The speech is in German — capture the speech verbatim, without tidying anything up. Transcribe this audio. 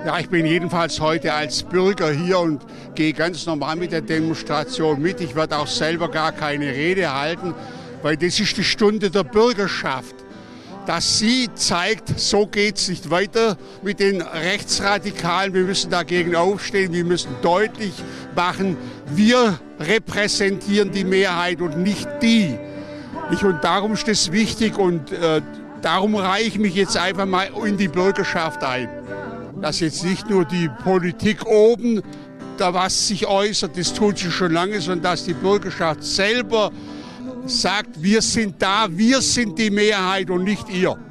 Ja, ich bin jedenfalls heute als Bürger hier und gehe ganz normal mit der Demonstration mit. Ich werde auch selber gar keine Rede halten, weil das ist die Stunde der Bürgerschaft. Dass sie zeigt, so geht es nicht weiter mit den Rechtsradikalen. Wir müssen dagegen aufstehen, wir müssen deutlich machen, wir repräsentieren die Mehrheit und nicht die. Und darum ist das wichtig und äh, darum reiche ich mich jetzt einfach mal in die Bürgerschaft ein. Dass jetzt nicht nur die Politik oben da was sich äußert, das tut sie schon lange, sondern dass die Bürgerschaft selber sagt, wir sind da, wir sind die Mehrheit und nicht ihr.